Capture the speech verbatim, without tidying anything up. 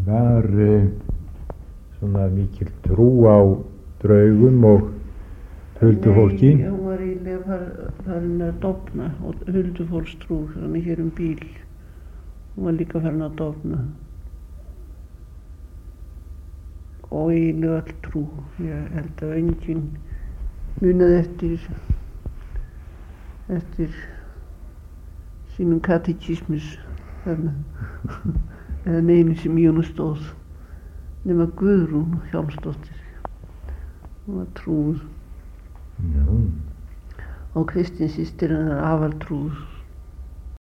var uh, svona mikil trú á draugum og huldufólki? Nei, hún var eiginlega farin að dofna og huldufólkstrú, þannig hér um bíl. Hún var líka farin að dofna. Og eiginlega all trú. Ég held að enginn munaði eftir, eftir sínum katekismus þarna. Eða neinu sem í honum stóð. Nema Guðrún Hjálmsdóttir. Hún var trúð. Já. Og Kristín systir hennar afar trúð.